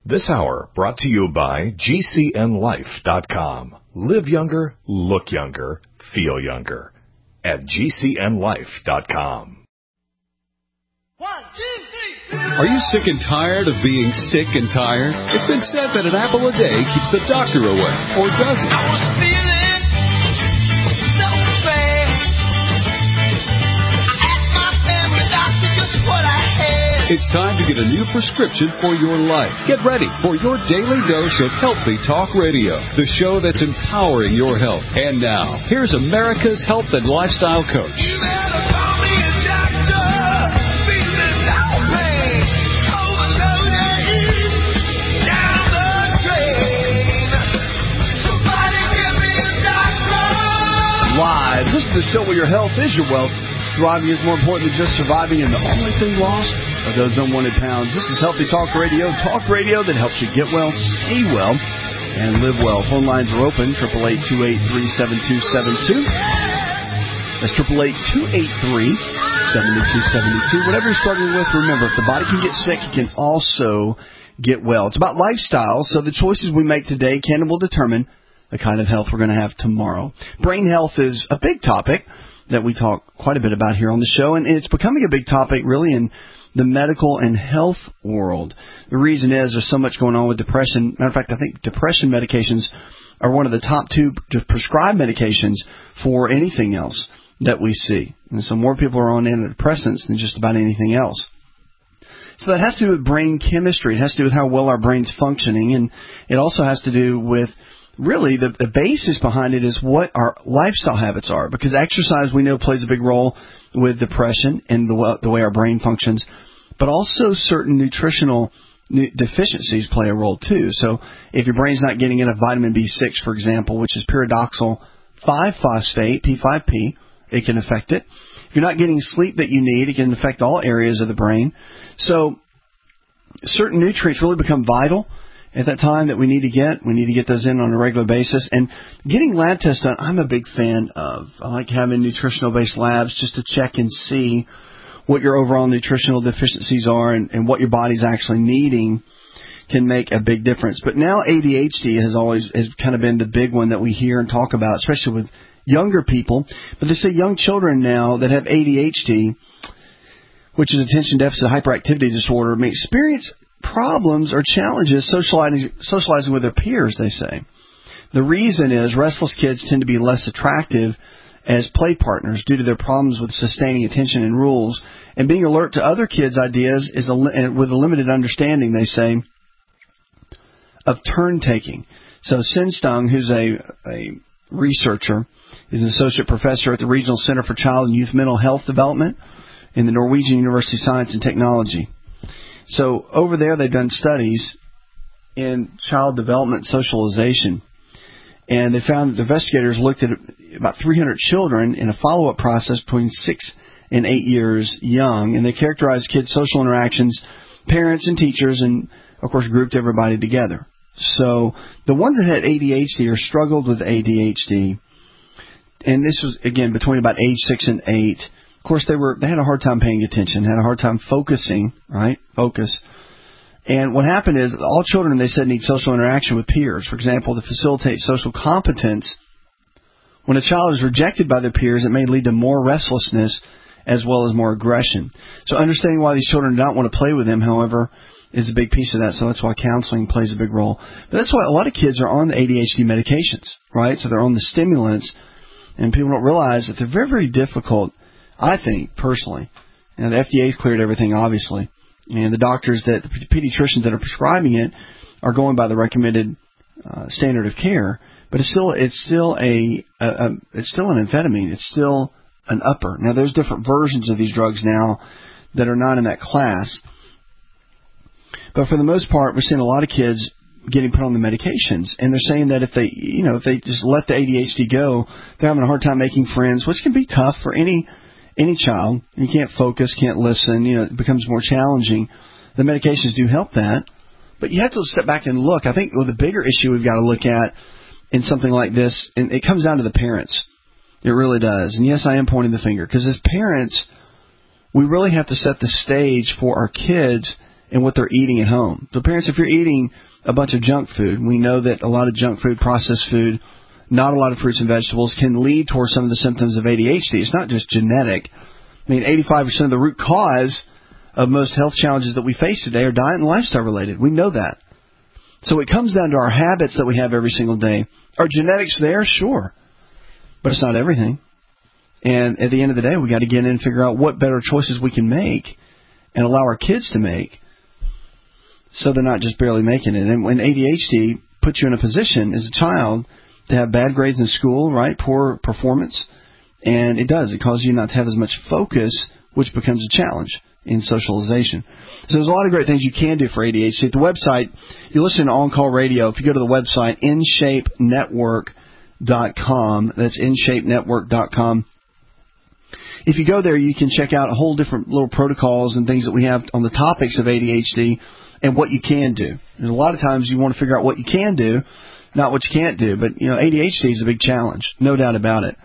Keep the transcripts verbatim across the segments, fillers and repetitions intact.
This hour brought to you by G C N life dot com. Live younger, look younger, feel younger. At G C N life dot com. One, two, three. Are you sick and tired of being sick and tired? It's been said that an apple a day keeps the doctor away. Or does it? I was feeling so bad. I asked my family doctor just what I had. It's time to get a new prescription for your life. Get ready for your daily dose of Healthy Talk Radio, the show that's empowering your health. And now, here's America's health and lifestyle coach. You better call me a doctor. Feeling no pain. Overloaded. Down the drain. Somebody give me a doctor. Live. This is the show where your health is your wealth. Thriving is more important than just surviving, and the only thing lost are those unwanted pounds. This is Healthy Talk Radio, talk radio that helps you get well, stay well, and live well. Phone lines are open, eight eight eight, two eight three, seven two seven two. That's eight eight eight, two eight three, seven two seven two. Whatever you're struggling with, remember, if the body can get sick, it can also get well. It's about lifestyle, so the choices we make today can and will determine the kind of health we're going to have tomorrow. Brain health is a big topic that we talk quite a bit about here on the show, and it's becoming a big topic really in the medical and health world. The reason is there's so much going on with depression. Matter of fact, I think depression medications are one of the top two prescribed medications for anything else that we see. And so more people are on antidepressants than just about anything else. So that has to do with brain chemistry. It has to do with how well our brain's functioning, and it also has to do with really, the, the basis behind it is what our lifestyle habits are, because exercise, we know, plays a big role with depression and the, the way our brain functions, but also certain nutritional deficiencies play a role too. So if your brain's not getting enough vitamin B six, for example, which is pyridoxal five phosphate, P five P, it can affect it. If you're not getting sleep that you need, it can affect all areas of the brain. So certain nutrients really become vital at that time that we need to get. We need to get those in on a regular basis. And getting lab tests done, I'm a big fan of. I like having nutritional-based labs just to check and see what your overall nutritional deficiencies are and, and what your body's actually needing can make a big difference. But now A D H D has always has kind of been the big one that we hear and talk about, especially with younger people. But they say young children now that have A D H D, which is attention deficit hyperactivity disorder, may experience problems or challenges socializing, socializing with their peers, they say. The reason is restless kids tend to be less attractive as play partners due to their problems with sustaining attention and rules, and being alert to other kids' ideas is a, with a limited understanding, they say, of turn-taking. So Sinstung, who's a, a researcher, is an associate professor at the Regional Center for Child and Youth Mental Health Development in the Norwegian University of Science and Technology. So over there, they've done studies in child development socialization, and they found that the investigators looked at about three hundred children in a follow-up process between six and eight years young, and they characterized kids' social interactions, parents and teachers, and, of course, grouped everybody together. So the ones that had A D H D or struggled with A D H D, and this was, again, between about age six and eight. Of course, they were they had a hard time paying attention, had a hard time focusing, right? Focus. And what happened is all children, they said, need social interaction with peers. For example, to facilitate social competence, when a child is rejected by their peers, it may lead to more restlessness as well as more aggression. So understanding why these children do not want to play with them, however, is a big piece of that. So that's why counseling plays a big role. But that's why a lot of kids are on the A D H D medications, right? So they're on the stimulants, and people don't realize that they're very, very difficult, I think, personally. And the F D A's cleared everything, obviously. And the doctors, that the pediatricians that are prescribing it are going by the recommended uh, standard of care. But it's still it's still a, a, a it's still an amphetamine. It's still an upper. Now, there's different versions of these drugs now that are not in that class. But for the most part, we're seeing a lot of kids getting put on the medications, and they're saying that if they, you know, if they just let the A D H D go, they're having a hard time making friends, which can be tough for any any child. You can't focus, can't listen. You know, it becomes more challenging. The medications do help that, but you have to step back and look. I think well, the bigger issue we've got to look at in something like this, and it comes down to the parents. It really does. And yes, I am pointing the finger, because as parents, we really have to set the stage for our kids and what they're eating at home. So parents, if you're eating a bunch of junk food, we know that a lot of junk food, processed food, not a lot of fruits and vegetables can lead towards some of the symptoms of A D H D. It's not just genetic. I mean, eighty-five percent of the root cause of most health challenges that we face today are diet and lifestyle related. We know that. So it comes down to our habits that we have every single day. Are genetics there? Sure. But it's not everything. And at the end of the day, we got to get in and figure out what better choices we can make and allow our kids to make so they're not just barely making it. And when A D H D puts you in a position as a child to have bad grades in school, right, poor performance, and it does. It causes you not to have as much focus, which becomes a challenge in socialization. So there's a lot of great things you can do for A D H D. At the website, you're listening to On Call Radio. If you go to the website, in shape network dot com, that's in shape network dot com. If you go there, you can check out a whole different little protocols and things that we have on the topics of A D H D and what you can do. And a lot of times you want to figure out what you can do, not what you can't do. But, you know, A D H D is a big challenge, no doubt about it.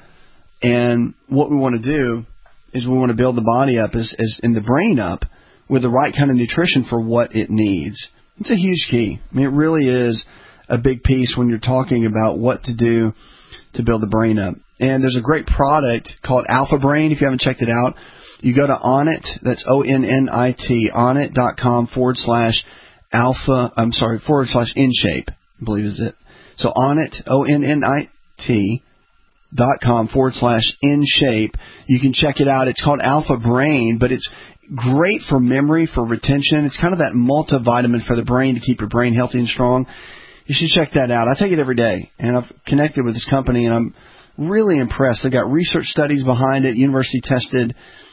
And what we want to do is we want to build the body up as, as and the brain up with the right kind of nutrition for what it needs. It's a huge key. I mean, it really is a big piece when you're talking about what to do to build the brain up. And there's a great product called Alpha Brain. If you haven't checked it out, you go to Onnit, that's O N N I T, onnit.com forward slash alpha, I'm sorry, forward slash in shape, I believe is it. So Onnit, O N N I T, dot com forward slash in shape. You can check it out. It's called Alpha Brain, but it's great for memory, for retention. It's kind of that multivitamin for the brain to keep your brain healthy and strong. You should check that out. I take it every day, and I've connected with this company, and I'm really impressed. They've got research studies behind it, university tested,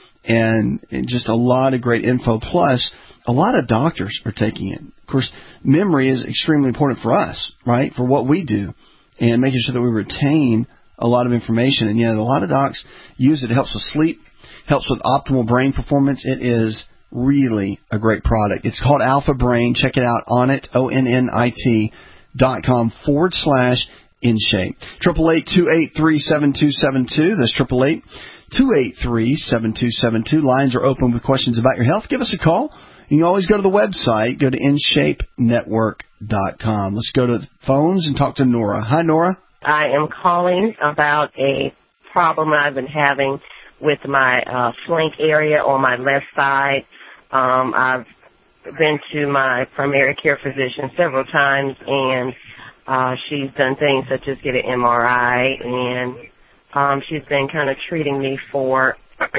and just a lot of great info. Plus, a lot of doctors are taking it. Of course, memory is extremely important for us, right, for what we do, and making sure that we retain a lot of information. And, yeah, a lot of docs use it. It helps with sleep, helps with optimal brain performance. It is really a great product. It's called Alpha Brain. Check it out on it, O N N I T, dot com forward slash in shape. Triple eight two eight three seven two seven two. That's triple eight two eight three seven two seven two. Lines are open with questions about your health. Give us a call. You can always go to the website. Go to in shape network dot com. Let's go to the phones and talk to Nora. Hi, Nora. I am calling about a problem I've been having with my uh, flank area on my left side. Um, I've been to my primary care physician several times, and uh, she's done things such as get an M R I, and um, she's been kind of treating me for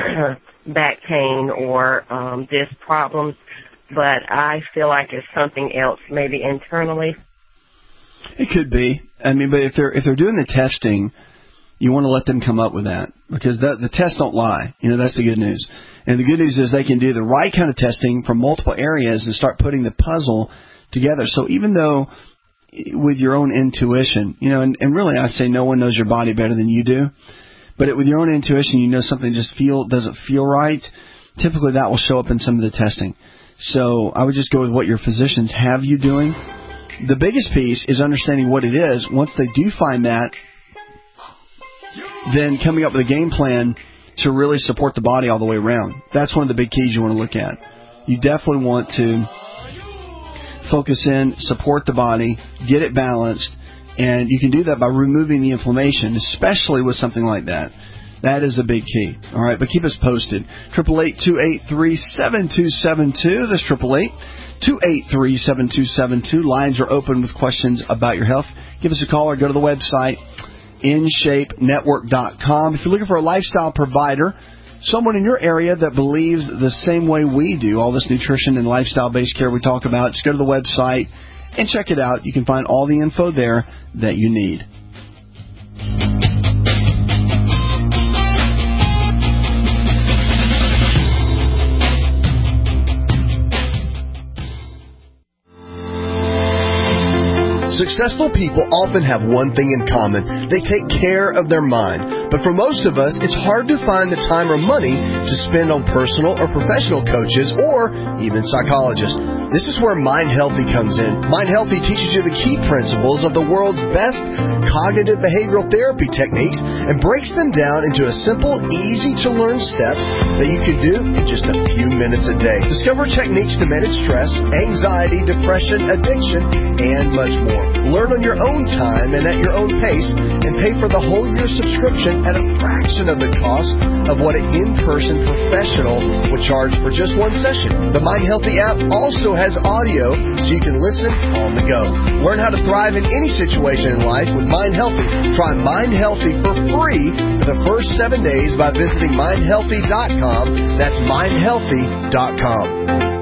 back pain or um, disc problems, but I feel like it's something else, maybe internally. It could be. I mean, but if they're if they're doing the testing, you want to let them come up with that, because the, the tests don't lie. You know, that's the good news. And the good news is they can do the right kind of testing from multiple areas and start putting the puzzle together. So even though with your own intuition, you know, and, and really I say no one knows your body better than you do, but it, with your own intuition, you know something just feel doesn't feel right, typically that will show up in some of the testing. So I would just go with what your physicians have you doing. The biggest piece is understanding what it is. Once they do find that, then coming up with a game plan to really support the body all the way around. That's one of the big keys you want to look at. You definitely want to focus in, support the body, get it balanced, and you can do that by removing the inflammation, especially with something like that. That is a big key. All right, but keep us posted. triple eight two eight three seven two seven two. That's triple eight two eight three seven two seven two. Lines are open with questions about your health. Give us a call or go to the website, in shape network dot com. If you're looking for a lifestyle provider, someone in your area that believes the same way we do, all this nutrition and lifestyle-based care we talk about, just go to the website and check it out. You can find all the info there that you need. Successful people often have one thing in common. They take care of their mind. But for most of us, it's hard to find the time or money to spend on personal or professional coaches or even psychologists. This is where Mind Healthy comes in. Mind Healthy teaches you the key principles of the world's best cognitive behavioral therapy techniques and breaks them down into a simple, easy-to-learn steps that you can do in just a few minutes a day. Discover techniques to manage stress, anxiety, depression, addiction, and much more. Learn on your own time and at your own pace, and pay for the whole year subscription at a fraction of the cost of what an in-person professional would charge for just one session. The Mind Healthy app also has audio, so you can listen on the go. Learn how to thrive in any situation in life with Mind Healthy. Try Mind Healthy for free for the first seven days by visiting mind healthy dot com. That's mind healthy dot com.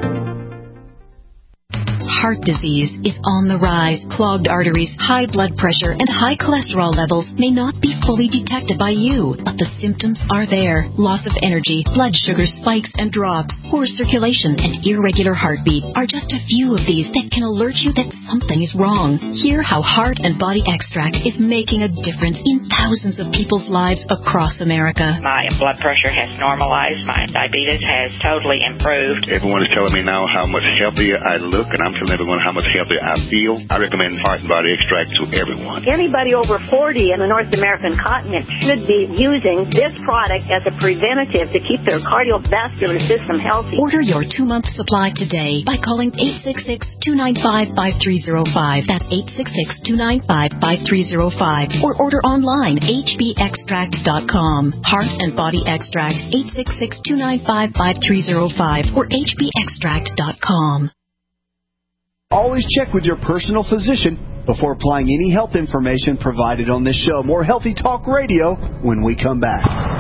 Heart disease is on the rise. Clogged arteries, high blood pressure, and high cholesterol levels may not be fully detected by you, but the symptoms are there. Loss of energy, blood sugar spikes and drops, poor circulation, and irregular heartbeat are just a few of these that can alert you that something is wrong. Hear how Heart and Body Extract is making a difference in thousands of people's lives across America. My blood pressure has normalized. My diabetes has totally improved. Everyone is telling me now how much healthier I look, and I'm telling everyone how much healthier I feel. I recommend Heart and Body Extract to everyone. Anybody over forty in the North American continent should be using this product as a preventative to keep their cardiovascular system healthy. Order your two-month supply today by calling eight six six, two nine five, five three zero five. That's eight six six, two nine five, five three zero five. Or order online, h b extract dot com. Heart and Body Extract, eight six six, two nine five, five three zero five or h b extract dot com. Always check with your personal physician before applying any health information provided on this show. More Healthy Talk Radio when we come back.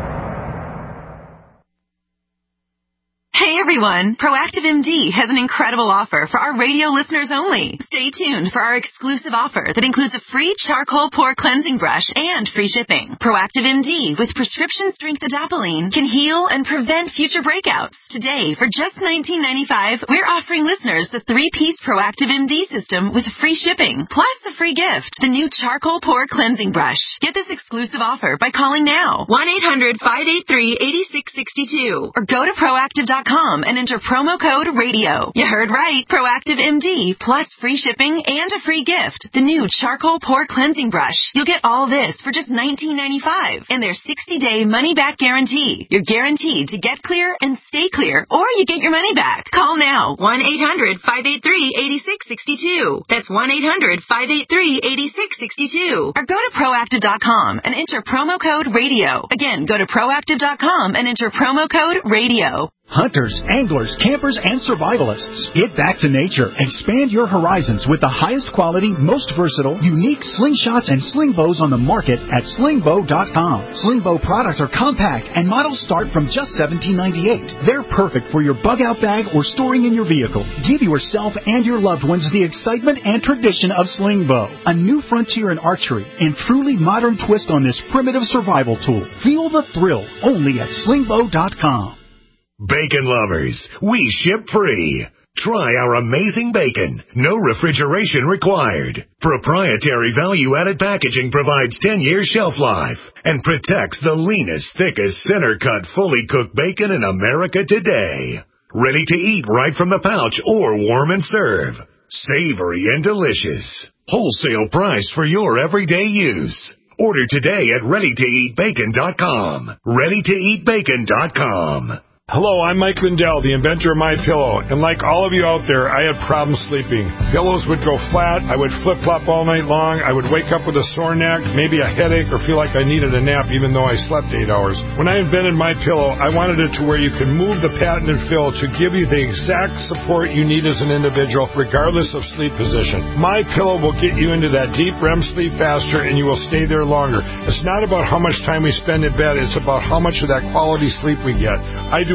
Hey everyone, Proactive M D has an incredible offer for our radio listeners only. Stay tuned for our exclusive offer that includes a free charcoal pore cleansing brush and free shipping. Proactive M D with prescription strength adapalene can heal and prevent future breakouts. Today, for just nineteen ninety-five dollars, we're offering listeners the three-piece Proactive M D system with free shipping, plus a free gift, the new charcoal pore cleansing brush. Get this exclusive offer by calling now, one eight hundred, five eight three, eight six six two, or go to proactive dot com and enter promo code radio. You heard right. Proactive M D plus free shipping and a free gift. The new charcoal pore cleansing brush. You'll get all this for just nineteen ninety-five dollars and their sixty-day money-back guarantee. You're guaranteed to get clear and stay clear, or you get your money back. Call now. one eight hundred, five eight three, eight six six two. That's one eight hundred, five eight three, eight six six two. Or go to proactive dot com and enter promo code radio. Again, go to proactive dot com and enter promo code radio. Hunters, anglers, campers, and survivalists. Get back to nature. Expand your horizons with the highest quality, most versatile, unique slingshots and sling bows on the market at sling bow dot com. Sling bow products are compact and models start from just seventeen ninety-eight. They're perfect for your bug out bag or storing in your vehicle. Give yourself and your loved ones the excitement and tradition of sling bow, a new frontier in archery and truly modern twist on this primitive survival tool. Feel the thrill only at sling bow dot com. Bacon lovers, we ship free. Try our amazing bacon. No refrigeration required. Proprietary value-added packaging provides ten years shelf life and protects the leanest, thickest, center-cut, fully cooked bacon in America today. Ready to eat right from the pouch or warm and serve. Savory and delicious. Wholesale price for your everyday use. Order today at ready to eat bacon dot com. ready to eat bacon dot com. Hello, I'm Mike Lindell, the inventor of MyPillow, and like all of you out there, I had problems sleeping. Pillows would go flat, I would flip-flop all night long, I would wake up with a sore neck, maybe a headache, or feel like I needed a nap even though I slept eight hours. When I invented MyPillow, I wanted it to where you can move the patented fill to give you the exact support you need as an individual, regardless of sleep position. MyPillow will get you into that deep R E M sleep faster, and you will stay there longer. It's not about how much time we spend in bed, it's about how much of that quality sleep we get. I do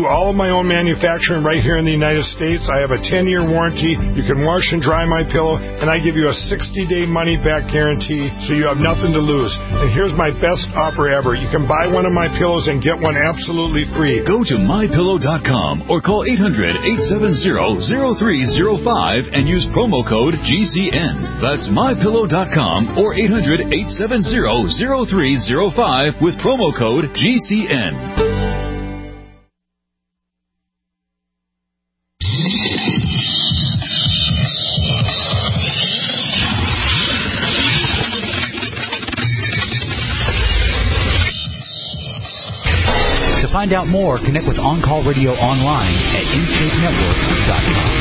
do all of my own manufacturing right here in the United States. I have a ten-year warranty. You can wash and dry my pillow, and I give you a sixty-day money-back guarantee, so you have nothing to lose. And here's my best offer ever. You can buy one of my pillows and get one absolutely free. Go to my pillow dot com or call eight hundred, eight seven zero, zero three zero five and use promo code G C N. That's my pillow dot com or eight hundred, eight seven zero, zero three zero five with promo code G C N. To find out more, connect with On Call Radio online at in shape network dot com.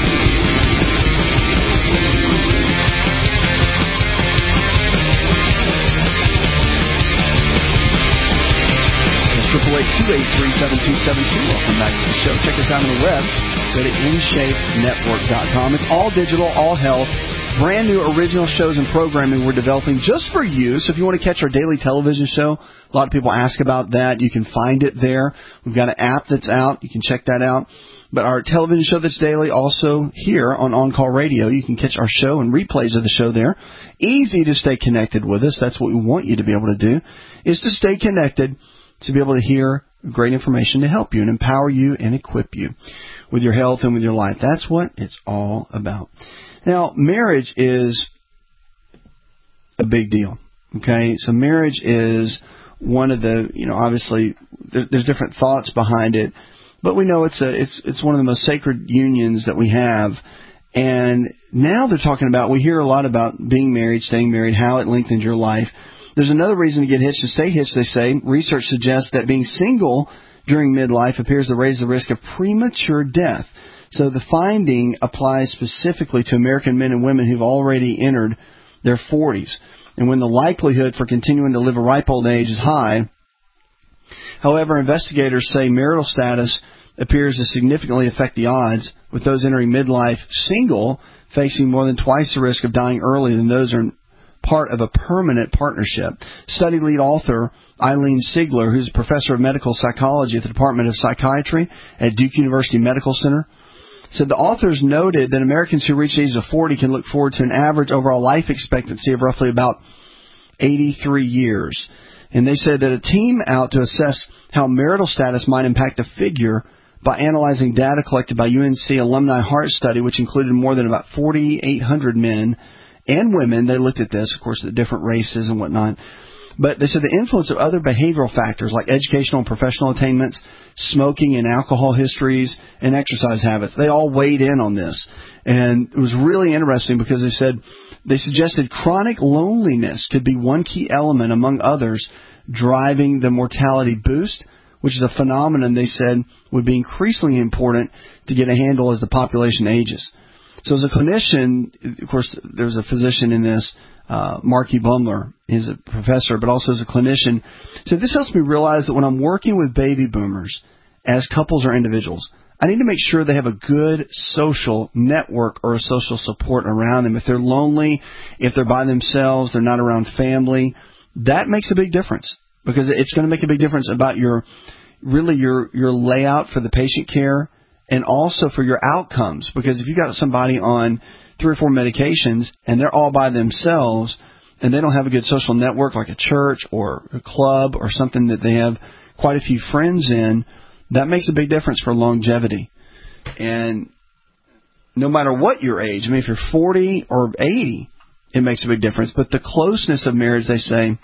triple eight two eight three seven two seven two. Welcome back to the show. Check us out on the web. Go to in shape network dot com. It's all digital, all health. Brand new original shows and programming we're developing just for you. So if you want to catch our daily television show, a lot of people ask about that. You can find it there. We've got an app that's out. You can check that out. But our television show that's daily also here on On Call Radio. You can catch our show and replays of the show there. Easy to stay connected with us. That's what we want you to be able to do, is to stay connected, to be able to hear great information to help you and empower you and equip you with your health and with your life. That's what it's all about. Now, marriage is a big deal, okay? So marriage is one of the, you know, obviously there, there's different thoughts behind it, but we know it's a it's it's one of the most sacred unions that we have. And now they're talking about, we hear a lot about being married, staying married, how it lengthens your life. There's another reason to get hitched and stay hitched, they say. Research suggests that being single during midlife appears to raise the risk of premature death. So the finding applies specifically to American men and women who've already entered their forties. And when the likelihood for continuing to live a ripe old age is high. However, investigators say marital status appears to significantly affect the odds, with those entering midlife single facing more than twice the risk of dying early than those who are part of a permanent partnership. Study lead author Eileen Sigler, who's a professor of medical psychology at the Department of Psychiatry at Duke University Medical Center, said the authors noted that Americans who reach the age of forty can look forward to an average overall life expectancy of roughly about eighty-three years. And they said that a team out to assess how marital status might impact the figure by analyzing data collected by U N C Alumni Heart Study, which included more than about forty-eight hundred men and women. They looked at this, of course, the different races and whatnot. But they said the influence of other behavioral factors like educational and professional attainments, smoking and alcohol histories, and exercise habits, they all weighed in on this. And it was really interesting because they said they suggested chronic loneliness could be one key element, among others, driving the mortality boost, which is a phenomenon they said would be increasingly important to get a handle as the population ages. So as a clinician, of course, there's a physician in this, uh, Marky Bumler, is a professor, but also as a clinician. So this helps me realize that when I'm working with baby boomers, as couples or individuals, I need to make sure they have a good social network or a social support around them. If they're lonely, if they're by themselves, they're not around family, that makes a big difference, because it's going to make a big difference about your, really your, your layout for the patient care and also for your outcomes. Because if you got somebody on three or four medications and they're all by themselves and they don't have a good social network like a church or a club or something that they have quite a few friends in, that makes a big difference for longevity. And no matter what your age, I mean, if you're forty or eighty, it makes a big difference. But the closeness of marriage, they say,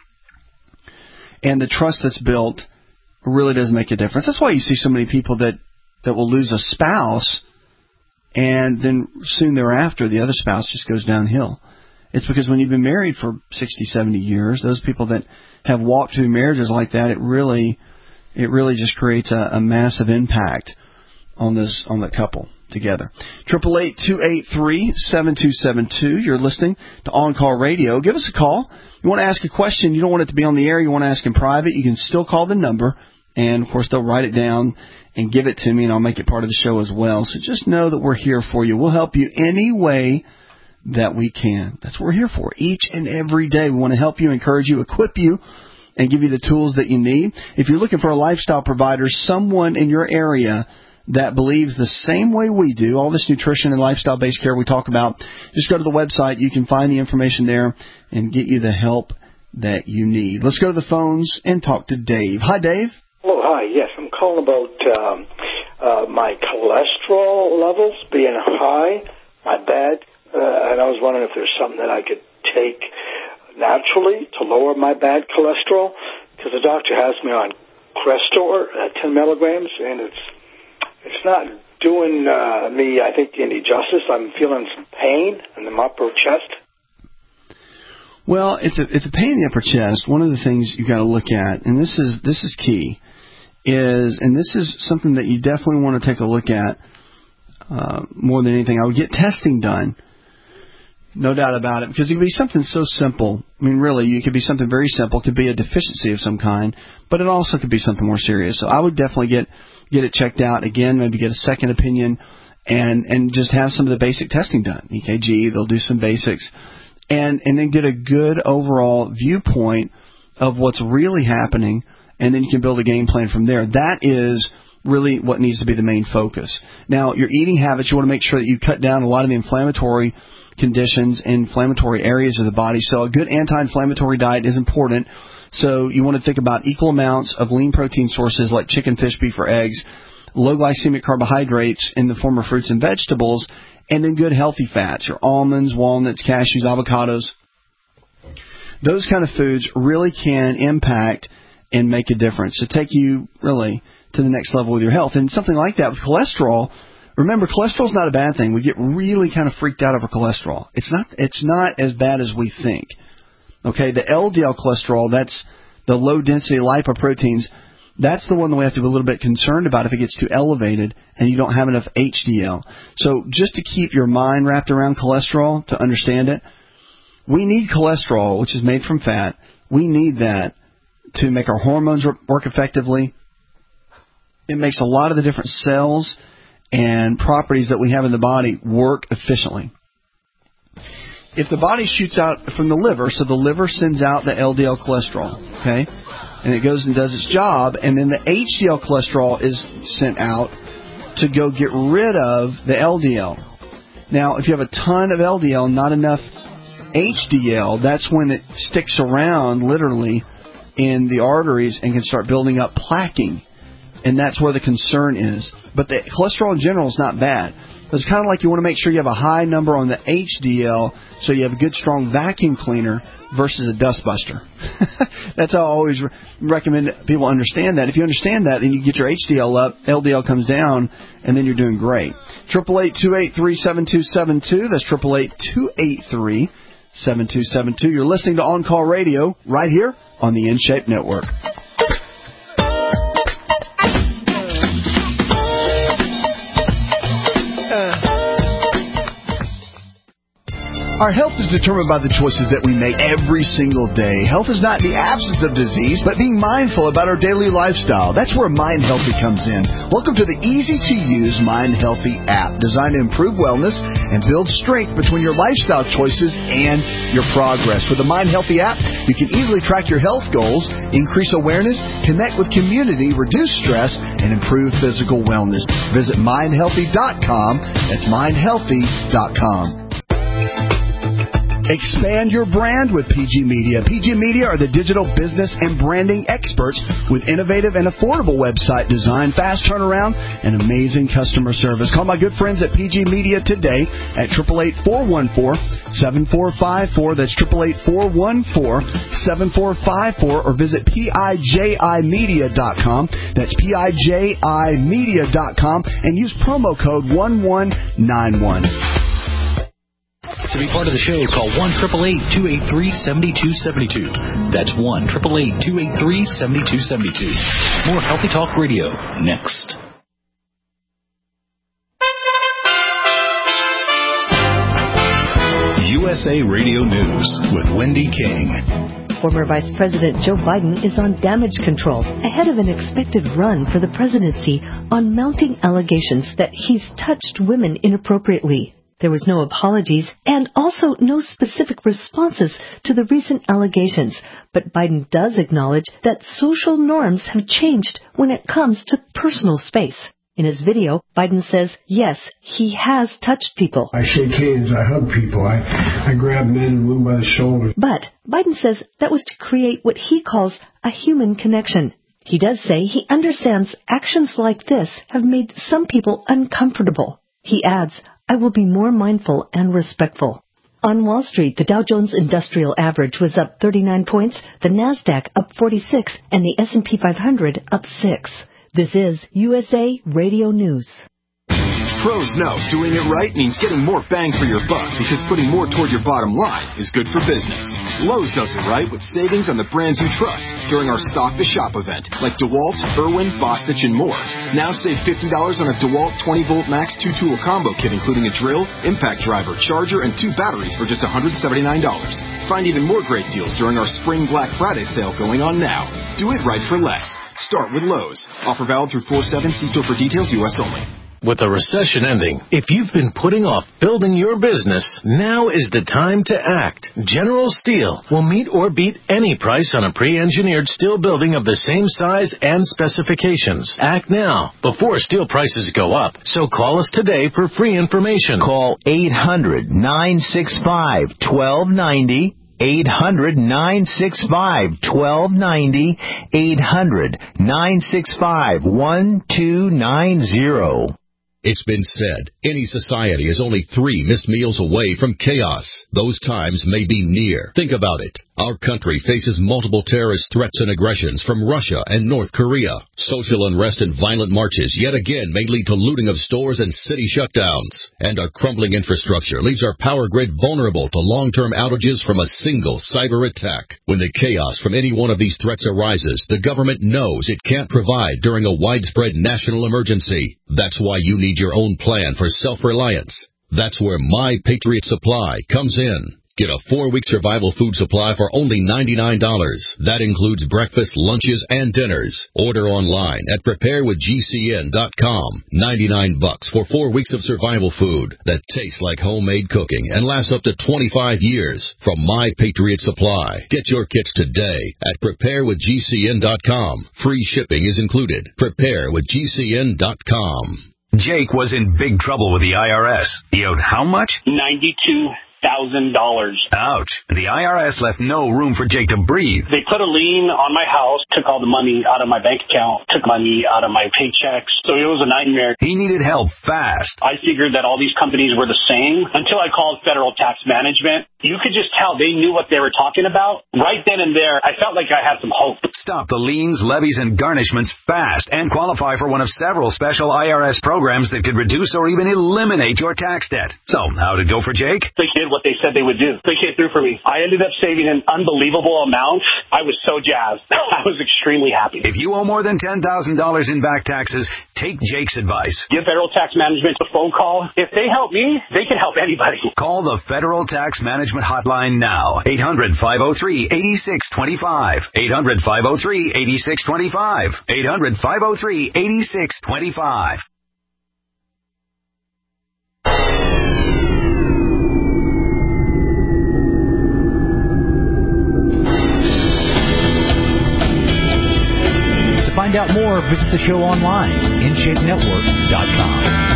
and the trust that's built really does make a difference. That's why you see so many people that, that will lose a spouse, and then soon thereafter, the other spouse just goes downhill. It's because when you've been married for sixty, seventy years, those people that have walked through marriages like that, it really, it really just creates a, a massive impact on this, on the couple together. Triple eight two eight three seven two seven two. You're listening to On Call Radio. Give us a call. You want to ask a question, you don't want it to be on the air, you want to ask in private, you can still call the number, and of course they'll write it down and give it to me, and I'll make it part of the show as well. So just know that we're here for you. We'll help you any way that we can. That's what we're here for. Each and every day we want to help you, encourage you, equip you, and give you the tools that you need. If you're looking for a lifestyle provider, someone in your area that believes the same way we do, all this nutrition and lifestyle-based care we talk about, just go to the website. You can find the information there and get you the help that you need. Let's go to the phones and talk to Dave. Hi, Dave. Hello, hi. Yes, I'm calling about um, uh, my cholesterol levels being high, my bad, uh, and I was wondering if there's something that I could take naturally to lower my bad cholesterol, because the doctor has me on Crestor at ten milligrams, and it's it's not doing uh, me, I think, any justice. I'm feeling some pain in the upper chest. Well, it's a it's a pain in the upper chest. One of the things you got to look at, and this is this is key, is and this is something that you definitely want to take a look at uh, more than anything. I would get testing done, no doubt about it, because it could be something so simple. I mean, really, it could be something very simple. It could be a deficiency of some kind, but it also could be something more serious. So I would definitely get get it checked out again, maybe get a second opinion, and and just have some of the basic testing done. E K G, they'll do some basics. And and then get a good overall viewpoint of what's really happening, and then you can build a game plan from there. That is really what needs to be the main focus. Now, your eating habits, you want to make sure that you cut down a lot of the inflammatory conditions, inflammatory areas of the body. So a good anti-inflammatory diet is important. So you want to think about equal amounts of lean protein sources like chicken, fish, beef, or eggs, low glycemic carbohydrates in the form of fruits and vegetables, and then good healthy fats, your almonds, walnuts, cashews, avocados. Those kind of foods really can impact and make a difference to take you really to the next level with your health. And something like that with cholesterol, remember, cholesterol is not a bad thing. We get really kind of freaked out over cholesterol. It's not, it's not as bad as we think. Okay, the L D L cholesterol, that's the low-density lipoproteins. That's the one that we have to be a little bit concerned about if it gets too elevated and you don't have enough H D L. So just to keep your mind wrapped around cholesterol, to understand it, we need cholesterol, which is made from fat. We need that to make our hormones work effectively. It makes a lot of the different cells and properties that we have in the body work efficiently. If the body shoots out from the liver, so the liver sends out the L D L cholesterol, okay, and it goes and does its job, and then the H D L cholesterol is sent out to go get rid of the L D L. Now, if you have a ton of L D L, not enough H D L, that's when it sticks around literally in the arteries and can start building up plaquing, and that's where the concern is. But the cholesterol in general is not bad. It's kind of like you want to make sure you have a high number on the H D L so you have a good, strong vacuum cleaner versus a dust buster. That's how I always re- recommend people understand that. If you understand that, then you get your H D L up, L D L comes down, and then you're doing great. eight eight eight, two eight three, seven two seven two. That's eight eight eight, two eight three, seven two seven two. You're listening to On Call Radio right here on the InShape Network. Our health is determined by the choices that we make every single day. Health is not the absence of disease, but being mindful about our daily lifestyle. That's where Mind Healthy comes in. Welcome to the easy-to-use Mind Healthy app, designed to improve wellness and build strength between your lifestyle choices and your progress. With the Mind Healthy app, you can easily track your health goals, increase awareness, connect with community, reduce stress, and improve physical wellness. Visit mind healthy dot com. That's mind healthy dot com. Expand your brand with P G Media. P G Media are the digital business and branding experts with innovative and affordable website design, fast turnaround, and amazing customer service. Call my good friends at P G Media today at eight eight eight, four one four, seven four five four. That's eight eight eight, four one four, seven four five four, or visit P I J I media dot com. That's P I J I media dot com and use promo code one one nine one. To be part of the show, call one eight eight eight, two eight three, seven two seven two. That's one eight eight eight, two eight three, seven two seven two. More Healthy Talk Radio next. U S A Radio News with Wendy King. Former Vice President Joe Biden is on damage control ahead of an expected run for the presidency on mounting allegations that he's touched women inappropriately. There was no apologies and also no specific responses to the recent allegations. But Biden does acknowledge that social norms have changed when it comes to personal space. In his video, Biden says, yes, he has touched people. I shake hands, I hug people, I, I grab men and women by the shoulder. But Biden says that was to create what he calls a human connection. He does say he understands actions like this have made some people uncomfortable. He adds, I will be more mindful and respectful. On Wall Street, the Dow Jones Industrial Average was up thirty-nine points, the NASDAQ up forty-six, and the S and P five hundred up six. This is U S A Radio News. Pros know doing it right means getting more bang for your buck because putting more toward your bottom line is good for business. Lowe's does it right with savings on the brands you trust during our Stock the Shop event, like DeWalt, Irwin, Bostic, and more. Now save fifty dollars on a DeWalt twenty volt max two-tool combo kit, including a drill, impact driver, charger, and two batteries for just one hundred seventy-nine dollars. Find even more great deals during our Spring Black Friday sale going on now. Do it right for less. Start with Lowe's. Offer valid through four seven. See store for details. U S only. With the recession ending, if you've been putting off building your business, now is the time to act. General Steel will meet or beat any price on a pre-engineered steel building of the same size and specifications. Act now, before steel prices go up. So call us today for free information. Call eight hundred, nine six five, one two nine zero. eight hundred, nine six five, one two nine zero. eight hundred, nine six five, one two nine zero. It's been said, any society is only three missed meals away from chaos. Those times may be near. Think about it. Our country faces multiple terrorist threats and aggressions from Russia and North Korea. Social unrest and violent marches yet again may lead to looting of stores and city shutdowns. And our crumbling infrastructure leaves our power grid vulnerable to long-term outages from a single cyber attack. When the chaos from any one of these threats arises, the government knows it can't provide during a widespread national emergency. That's why you need your own plan for self-reliance. That's where My Patriot Supply comes in. Get a four-week survival food supply for only ninety-nine dollars. That includes breakfast, lunches, and dinners. Order online at prepare with G C N dot com. ninety-nine bucks for four weeks of survival food that tastes like homemade cooking and lasts up to twenty-five years from My Patriot Supply. Get your kits today at prepare with G C N dot com. Free shipping is included. prepare with G C N dot com. Jake was in big trouble with the I R S. He owed how much? ninety-two thousand dollars. Ouch. The I R S left no room for Jake to breathe. They put a lien on my house, took all the money out of my bank account, took money out of my paychecks. So it was a nightmare. He needed help fast. I figured that all these companies were the same until I called Federal Tax Management. You could just tell they knew what they were talking about. Right then and there, I felt like I had some hope. Stop the liens, levies, and garnishments fast and qualify for one of several special I R S programs that could reduce or even eliminate your tax debt. So, how'd it go for Jake? They did what they said they would do. They came through for me. I ended up saving an unbelievable amount. I was so jazzed. I was extremely happy. If you owe more than ten thousand dollars in back taxes, take Jake's advice. Give Federal Tax Management a phone call. If they help me, they can help anybody. Call the Federal Tax Management Hotline now. eight hundred, five oh three, eight six two five. eight hundred, five oh three, eight six two five. eight hundred, five oh three, eight six two five. To find out more, visit the show online, in shape network dot com.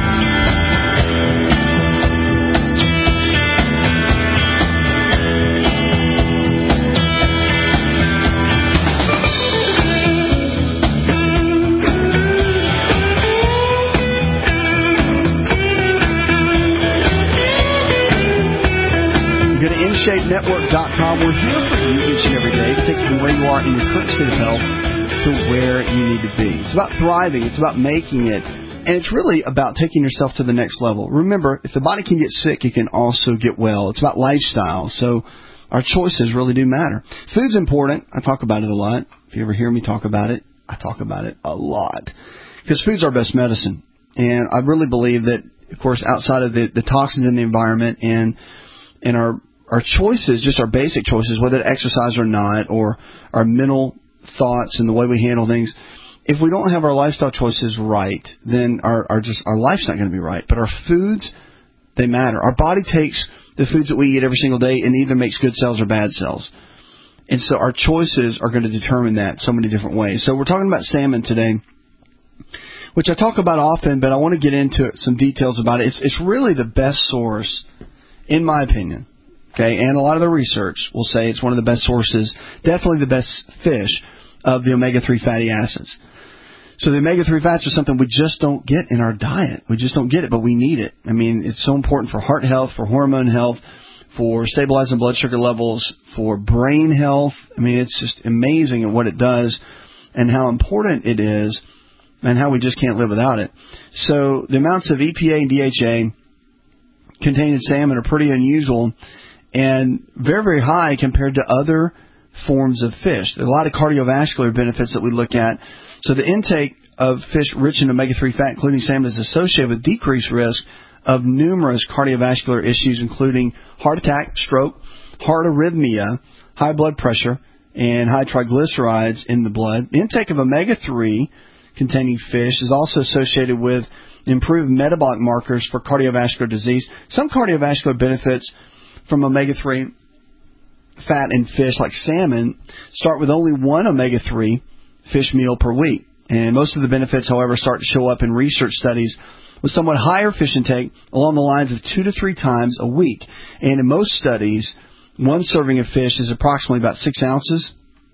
Go to in shape network dot com. We're here for you each and every day to take you from where you are in your current state of health to where you need to be. It's about thriving. It's about making it. And it's really about taking yourself to the next level. Remember, if the body can get sick, it can also get well. It's about lifestyle. So our choices really do matter. Food's important. I talk about it a lot. If you ever hear me talk about it, I talk about it a lot. Because food's our best medicine. And I really believe that, of course, outside of the, the toxins in the environment and and our our choices, just our basic choices, whether to exercise or not, or our mental thoughts and the way we handle things, if we don't have our lifestyle choices right, then our, our just our life's not going to be right. But our foods They matter. Our body takes the foods that we eat every single day and either makes good cells or bad cells. And so our choices are going to determine that so many different ways. So we're talking about salmon today, which I talk about often, but I want to get into some details about it. It's, it's really the best source, in my opinion, okay, and a lot of the research will say it's one of the best sources, definitely the best fish, of the omega three fatty acids. So the omega three fats are something we just don't get in our diet. We just don't get it, but we need it. I mean, it's so important for heart health, for hormone health, for stabilizing blood sugar levels, for brain health. I mean, it's just amazing at what it does and how important it is and how we just can't live without it. So the amounts of E P A and D H A contained in salmon are pretty unusual and very, very high compared to other forms of fish. There are a lot of cardiovascular benefits that we look at. So the intake of fish rich in omega three fat, including salmon, is associated with decreased risk of numerous cardiovascular issues, including heart attack, stroke, heart arrhythmia, high blood pressure, and high triglycerides in the blood. The intake of omega three containing fish is also associated with improved metabolic markers for cardiovascular disease. Some cardiovascular benefits from omega three fat in fish, like salmon, start with only one omega three fish meal per week. And most of the benefits, however, start to show up in research studies with somewhat higher fish intake along the lines of two to three times a week. And in most studies, one serving of fish is approximately about six ounces.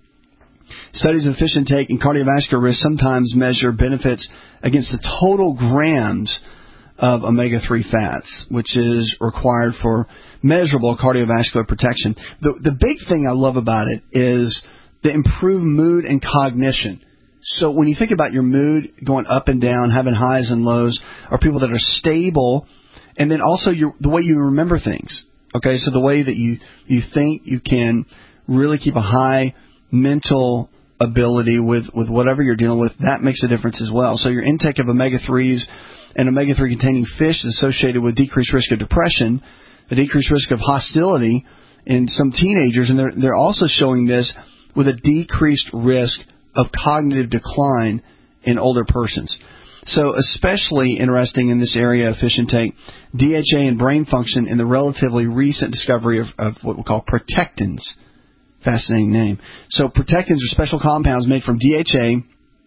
Studies of fish intake and cardiovascular risk sometimes measure benefits against the total grams of omega three fats, which is required for measurable cardiovascular protection. The, the big thing I love about it is the improved mood and cognition. So when you think about your mood going up and down, having highs and lows, or people that are stable, and then also your, the way you remember things. Okay, so the way that you, you think, you can really keep a high mental ability with, with whatever you're dealing with, that makes a difference as well. So your intake of omega threes and omega three containing fish is associated with decreased risk of depression, a decreased risk of hostility in some teenagers, and they're, they're also showing this with a decreased risk of cognitive decline in older persons. So especially interesting in this area of fish intake, D H A and brain function in the relatively recent discovery of, of what we call protectins. Fascinating name. So protectins are special compounds made from D H A,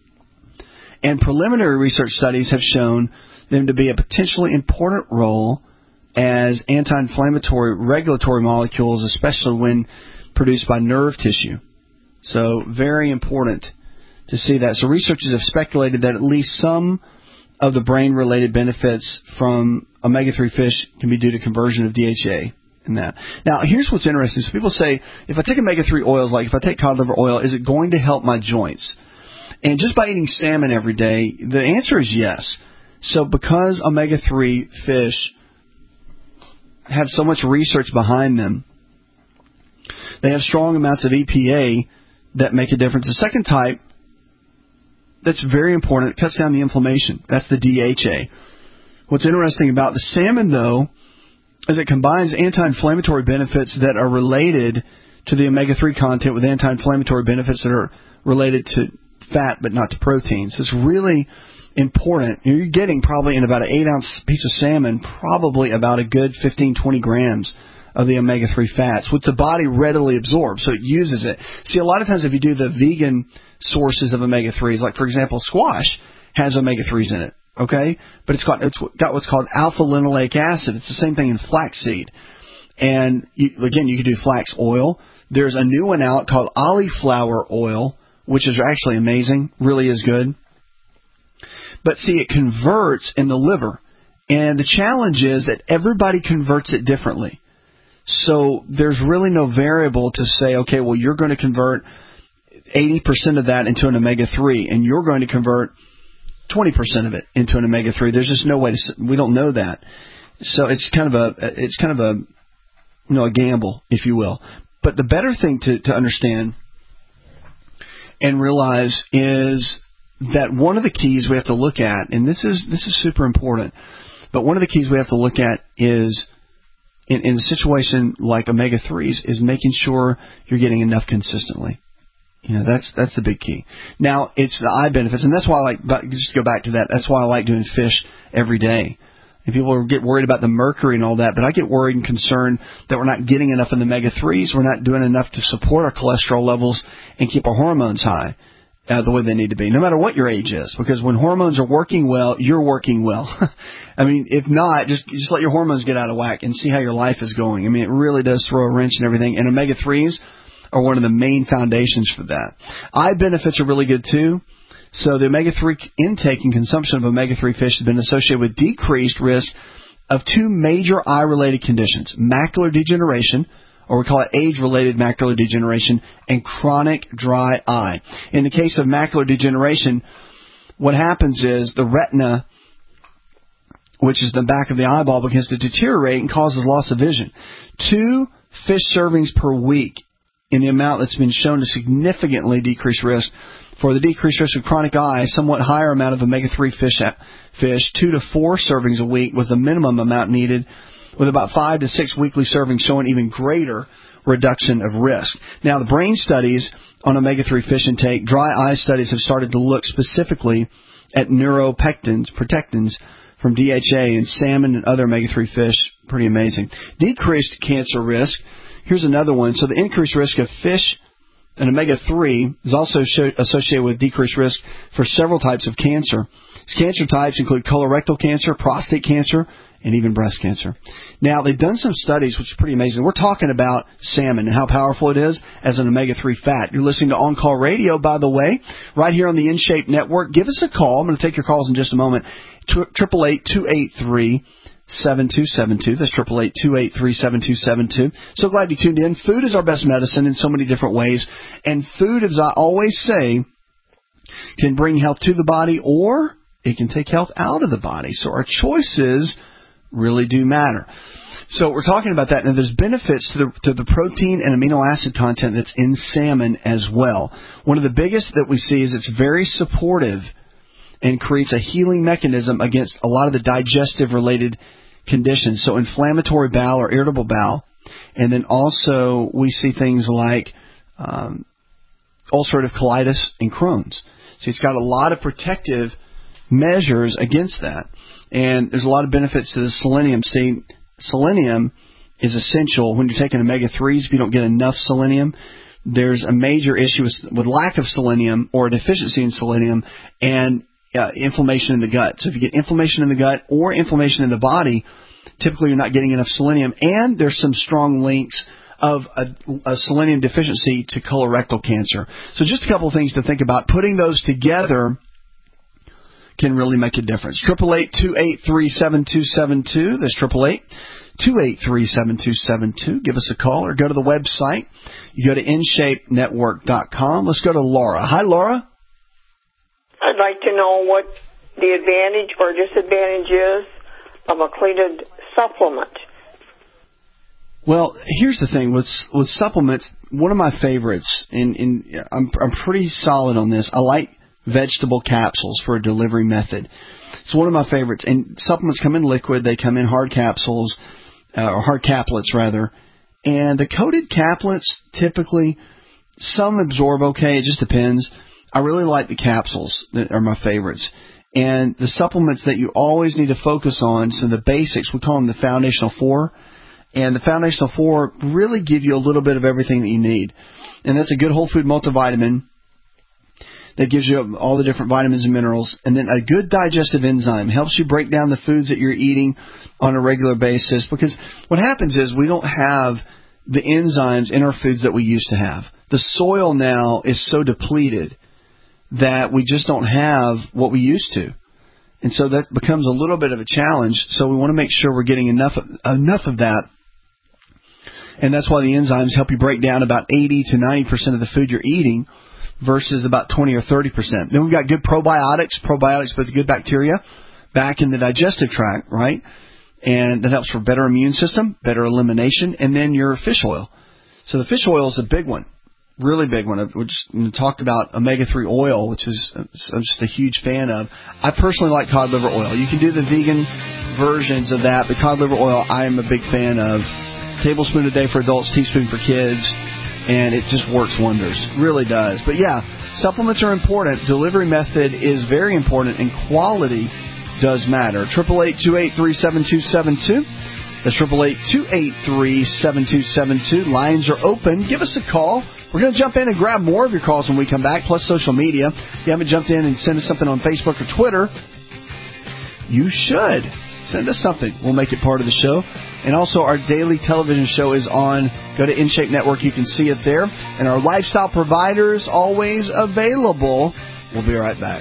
and preliminary research studies have shown them to be a potentially important role as anti-inflammatory regulatory molecules, especially when produced by nerve tissue. So very important to see that. So researchers have speculated that at least some of the brain-related benefits from omega three fish can be due to conversion of D H A in that. Now, here's what's interesting. So people say, if I take omega three oils, like if I take cod liver oil, is it going to help my joints? And just by eating salmon every day, the answer is yes. So because omega three fish have so much research behind them, they have strong amounts of E P A that make a difference. The second type that's very important, it cuts down the inflammation. That's the D H A. What's interesting about the salmon, though, is it combines anti-inflammatory benefits that are related to the omega three content with anti-inflammatory benefits that are related to fat but not to protein. So it's really important. You're getting probably in about an eight ounce piece of salmon, probably about a good fifteen, twenty grams of the omega three fats, which the body readily absorbs, so it uses it. See, a lot of times if you do the vegan sources of omega threes, like, for example, squash has omega threes in it, okay? But it's got, it's got what's called alpha-linoleic acid. It's the same thing in flaxseed. And, you, again, you can do flax oil. There's a new one out called cauliflower oil, which is actually amazing, really is good. But, see, it converts in the liver. And the challenge is that everybody converts it differently. So there's really no variable to say, okay, well, you're going to convert eighty percent of that into an omega three, and you're going to convert twenty percent of it into an omega three. There's just no way to, we don't know that. So it's kind of a, it's kind of a, you know, a gamble, if you will. But the better thing to, to understand and realize is that one of the keys we have to look at, and this is, this is super important, but one of the keys we have to look at is, In, in a situation like omega threes, is making sure you're getting enough consistently. You know, that's that's the big key. Now, it's the eye benefits, and that's why I like, just to go back to that, that's why I like doing fish every day. And people get worried about the mercury and all that, but I get worried and concerned that we're not getting enough in the omega threes. We're not doing enough to support our cholesterol levels and keep our hormones high uh, the way they need to be, no matter what your age is. Because when hormones are working well, you're working well. I mean, if not, just just let your hormones get out of whack and see how your life is going. I mean, it really does throw a wrench and everything. And omega threes are one of the main foundations for that. Eye benefits are really good, too. So the omega three intake and consumption of omega three fish has been associated with decreased risk of two major eye-related conditions, macular degeneration, or we call it age-related macular degeneration, and chronic dry eye. In the case of macular degeneration, what happens is the retina, which is the back of the eyeball, begins to deteriorate and causes loss of vision. Two fish servings per week in the amount that's been shown to significantly decrease risk. For the decreased risk of chronic eye, a somewhat higher amount of omega three fish, fish, two to four servings a week was the minimum amount needed, with about five to six weekly servings showing even greater reduction of risk. Now, the brain studies on omega three fish intake, dry eye studies have started to look specifically at neuropectins, protectins from D H A in salmon and other omega three fish. Pretty amazing. Decreased cancer risk. Here's another one. So the increased risk of fish and omega three is also associated with decreased risk for several types of cancer. These cancer types include colorectal cancer, prostate cancer, and even breast cancer. Now, they've done some studies, which is pretty amazing. We're talking about salmon and how powerful it is as an omega three fat. You're listening to On Call Radio, by the way, right here on the In Shape Network. Give us a call. I'm going to take your calls in just a moment. eight eight eight, two eight three, seven two seven two. That's eight eight eight, two eight three, seven two seven two. So glad you tuned in. Food is our best medicine in so many different ways. And food, as I always say, can bring health to the body or it can take health out of the body. So our choices really do matter. So we're talking about that. Now, there's benefits to the, to the protein and amino acid content that's in salmon as well. One of the biggest that we see is it's very supportive and creates a healing mechanism against a lot of the digestive-related conditions. So inflammatory bowel or irritable bowel. And then also we see things like um, ulcerative colitis and Crohn's. So it's got a lot of protective measures against that. And there's a lot of benefits to the selenium. See, selenium is essential when you're taking omega threes. If you don't get enough selenium, there's a major issue with, with lack of selenium or a deficiency in selenium and uh, inflammation in the gut. So if you get inflammation in the gut or inflammation in the body, typically you're not getting enough selenium. And there's some strong links of a, a selenium deficiency to colorectal cancer. So just a couple of things to think about. Putting those together can really make a difference. eight eight eight, two eight three, seven two seven two. That's eight eight eight, two eight three, seven two seven two. Give us a call or go to the website. You go to in shape network dot com. Let's go to Laura. Hi, Laura. I'd like to know what the advantage or disadvantage is of a Cletid supplement. Well, here's the thing. With with supplements, one of my favorites, and, and I'm, I'm pretty solid on this, I like vegetable capsules for a delivery method. It's one of my favorites. And supplements come in liquid. They come in hard capsules, uh, or hard caplets, rather. And the coated caplets, typically, some absorb okay. It just depends. I really like the capsules that are my favorites. And the supplements that you always need to focus on, so the basics, we call them the foundational four. And the foundational four really give you a little bit of everything that you need. And that's a good whole food multivitamin that gives you all the different vitamins and minerals. And then a good digestive enzyme helps you break down the foods that you're eating on a regular basis. Because what happens is we don't have the enzymes in our foods that we used to have. The soil now is so depleted that we just don't have what we used to. And so that becomes a little bit of a challenge. So we want to make sure we're getting enough of, enough of that. And that's why the enzymes help you break down about eighty to ninety percent of the food you're eating versus about twenty or thirty percent. Then we've got good probiotics, probiotics with good bacteria back in the digestive tract, right? And that helps for better immune system, better elimination, and then your fish oil. So the fish oil is a big one, really big one. We just talked about omega three oil, which is I'm just a huge fan of. I personally like cod liver oil. You can do the vegan versions of that, but cod liver oil I am a big fan of. Tablespoon a day for adults, teaspoon for kids. And it just works wonders. Really does. But yeah, supplements are important. Delivery method is very important. And quality does matter. eight eight eight, two eight three, seven two seven two. That's eight eight eight, two eight three, seven two seven two. Lines are open. Give us a call. We're going to jump in and grab more of your calls when we come back, plus social media. If you haven't jumped in and sent us something on Facebook or Twitter, you should. Send us something. We'll make it part of the show. And also, our daily television show is on. Go to InShape Network. You can see it there. And our lifestyle providers always available. We'll be right back.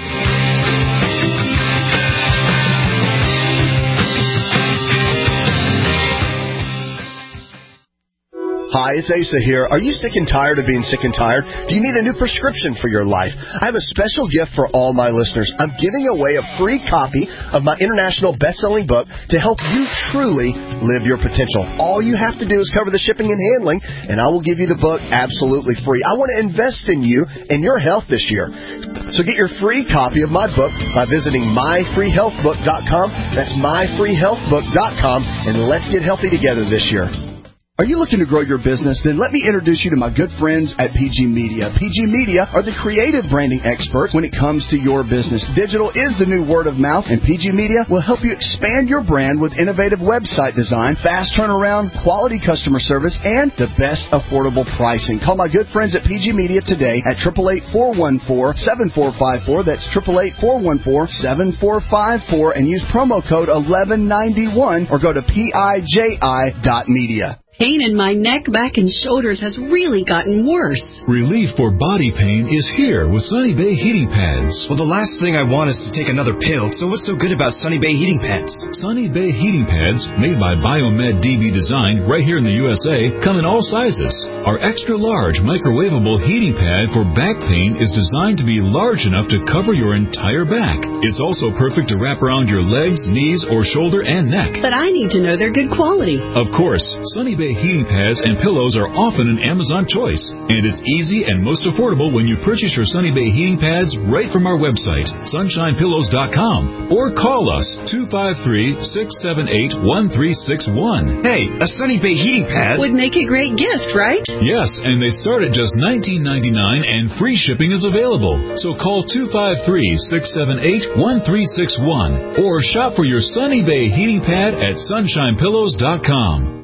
Hi, it's Asa here. Are you sick and tired of being sick and tired? Do you need a new prescription for your life? I have a special gift for all my listeners. I'm giving away a free copy of my international best-selling book to help you truly live your potential. All you have to do is cover the shipping and handling, and I will give you the book absolutely free. I want to invest in you and your health this year. So get your free copy of my book by visiting my free health book dot com. That's my free health book dot com, and let's get healthy together this year. Are you looking to grow your business? Then let me introduce you to my good friends at P G Media. P G Media are the creative branding experts when it comes to your business. Digital is the new word of mouth, and P G Media will help you expand your brand with innovative website design, fast turnaround, quality customer service, and the best affordable pricing. Call my good friends at P G Media today at eight eight eight, four one four, seven four five four. That's eight eight eight, four one four, seven four five four, and use promo code eleven ninety-one or go to P I J I dot media. Pain in my neck, back, and shoulders has really gotten worse. Relief for body pain is here with Sunny Bay Heating Pads. Well, the last thing I want is to take another pill, so what's so good about Sunny Bay Heating Pads? Sunny Bay Heating Pads, made by Biomed D B Design right here in the U S A, come in all sizes. Our extra-large microwavable heating pad for back pain is designed to be large enough to cover your entire back. It's also perfect to wrap around your legs, knees, or shoulder and neck. But I need to know they're good quality. Of course, Sunny Bay heating pads and pillows are often an Amazon choice, and it's easy and most affordable when you purchase your Sunny Bay heating pads right from our website, sunshine pillows dot com, or call us two five three, six seven eight, one three six one. Hey, a Sunny Bay heating pad would make a great gift, right? Yes, and they start at just nineteen ninety-nine, and free shipping is available. So call two five three, six seven eight, one three six one or shop for your Sunny Bay heating pad at sunshine pillows dot com.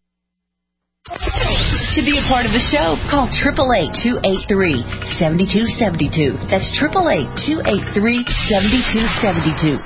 To be a part of the show, call eight eight eight, two eight three, seven two seven two. That's eight eight eight, two eight three, seven two seven two.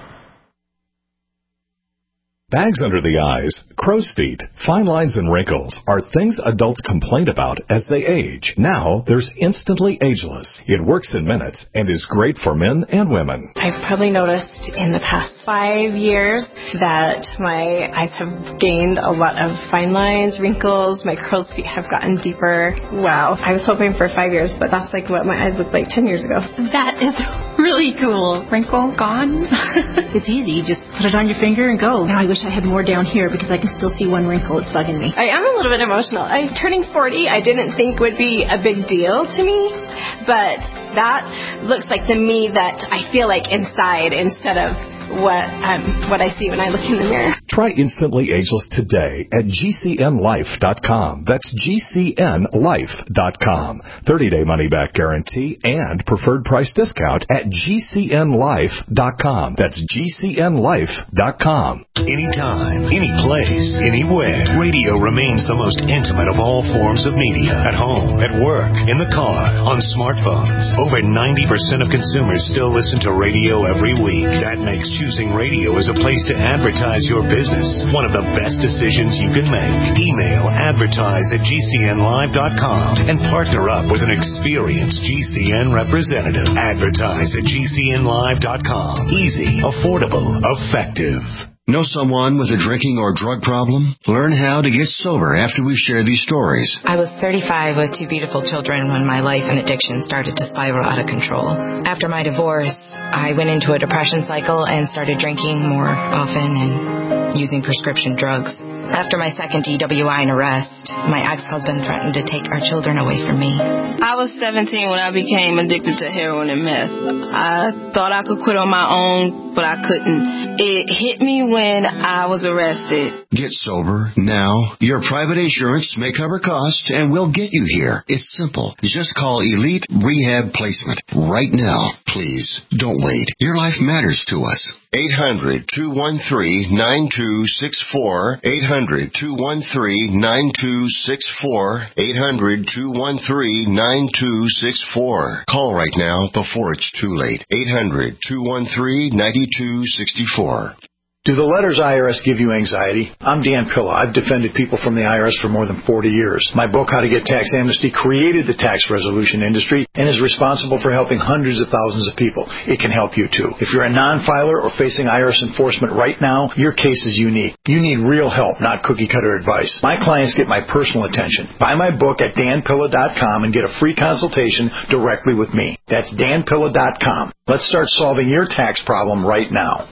Bags under the eyes, crow's feet, fine lines, and wrinkles are things adults complain about as they age. Now, there's Instantly Ageless. It works in minutes and is great for men and women. I've probably noticed in the past five years that my eyes have gained a lot of fine lines, wrinkles, my crow's feet have gotten deeper. Wow. I was hoping for five years, but that's like what my eyes looked like ten years ago. That is really cool. Wrinkle gone. It's easy. You just put it on your finger and go. Now I wish I had more down here because I can still see one wrinkle. It's bugging me. I am a little bit emotional. I'm turning forty. I didn't think would be a big deal to me, but that looks like the me that I feel like inside instead of what um, what I see when I look in the mirror. Try Instantly Ageless today at G C N life dot com. That's G C N life dot com. thirty-day money-back guarantee and preferred price discount at G C N life dot com. That's G C N life dot com. Anytime, any place, anywhere, radio remains the most intimate of all forms of media. At home, at work, in the car, on smartphones. Over ninety percent of consumers still listen to radio every week. That makes choosing radio as a place to advertise your business one of the best decisions you can make. Email advertise at G C N live dot com and partner up with an experienced G C N representative. Advertise at G C N live dot com. Easy, affordable, effective. Know someone with a drinking or drug problem? Learn how to get sober after we share these stories. I was thirty-five with two beautiful children when my life and addiction started to spiral out of control. After my divorce, I went into a depression cycle and started drinking more often and using prescription drugs. After my second D W I and arrest, my ex-husband threatened to take our children away from me. I was seventeen when I became addicted to heroin and meth. I thought I could quit on my own, but I couldn't. It hit me when I was arrested. Get sober now. Your private insurance may cover costs and we'll get you here. It's simple. Just call Elite Rehab Placement right now. Please, don't wait. Your life matters to us. eight hundred, two one three, nine two six four. eight hundred, two one three, nine two six four. eight hundred, two one three, nine two six four. Call right now before it's too late. eight hundred, two one three, nine two six four. Do the letters I R S give you anxiety? I'm Dan Pilla. I've defended people from the I R S for more than forty years. My book, How to Get Tax Amnesty, created the tax resolution industry and is responsible for helping hundreds of thousands of people. It can help you, too. If you're a non-filer or facing I R S enforcement right now, your case is unique. You need real help, not cookie-cutter advice. My clients get my personal attention. Buy my book at dan pilla dot com and get a free consultation directly with me. That's dan pilla dot com. Let's start solving your tax problem right now.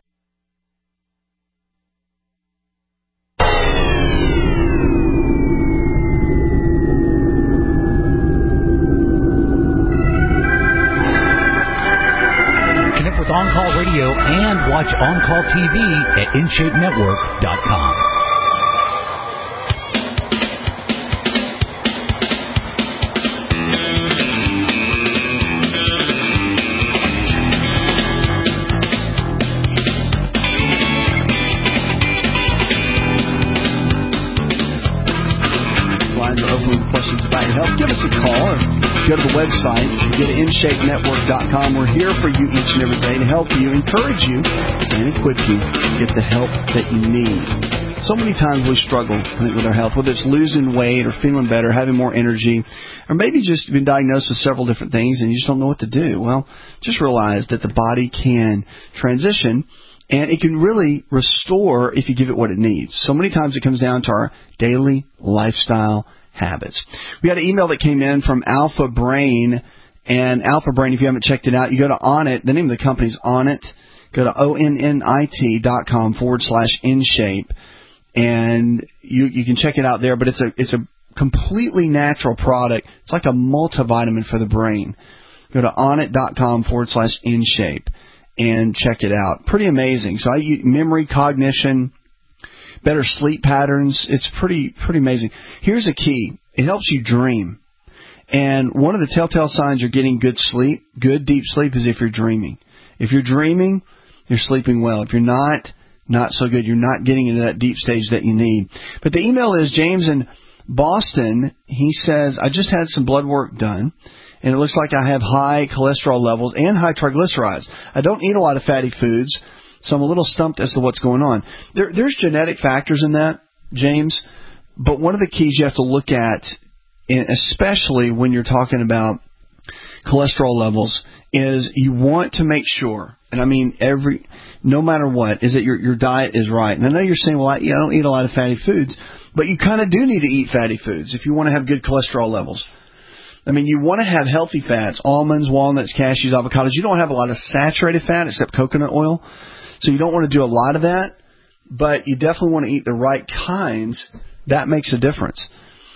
With On-Call Radio and watch On-Call T V at in shape network dot com. Lines are open with questions about your health. Give us a call or go to the website. Go to in shape network dot com. We're here for you each and every day to help you, encourage you, and equip you to get the help that you need. So many times we struggle, I think, with our health, whether it's losing weight or feeling better, having more energy, or maybe just been diagnosed with several different things and you just don't know what to do. Well, just realize that the body can transition and it can really restore if you give it what it needs. So many times it comes down to our daily lifestyle habits. We got an email that came in from Alpha Brain, and Alpha Brain, if you haven't checked it out, you go to Onnit. The name of the company is Onnit. Go to O N N I T dot com forward slash InShape, and you you can check it out there. But it's a it's a completely natural product. It's like a multivitamin for the brain. Go to Onnit dot com forward slash InShape and check it out. Pretty amazing. So I use memory, cognition, better sleep patterns. It's pretty pretty amazing. Here's a key. It helps you dream. And one of the telltale signs you're getting good sleep, good deep sleep, is if you're dreaming. If you're dreaming, you're sleeping well. If you're not, not so good. You're not getting into that deep stage that you need. But the email is James in Boston. He says, I just had some blood work done, and it looks like I have high cholesterol levels and high triglycerides. I don't eat a lot of fatty foods, so I'm a little stumped as to what's going on. There, there's genetic factors in that, James, but one of the keys you have to look at, and especially when you're talking about cholesterol levels, is you want to make sure, and I mean every, no matter what, is that your your diet is right. And I know you're saying, well, I, I don't eat a lot of fatty foods, but you kind of do need to eat fatty foods if you want to have good cholesterol levels. I mean, you want to have healthy fats, almonds, walnuts, cashews, avocados. You don't have a lot of saturated fat except coconut oil, so you don't want to do a lot of that, but you definitely want to eat the right kinds. That makes a difference.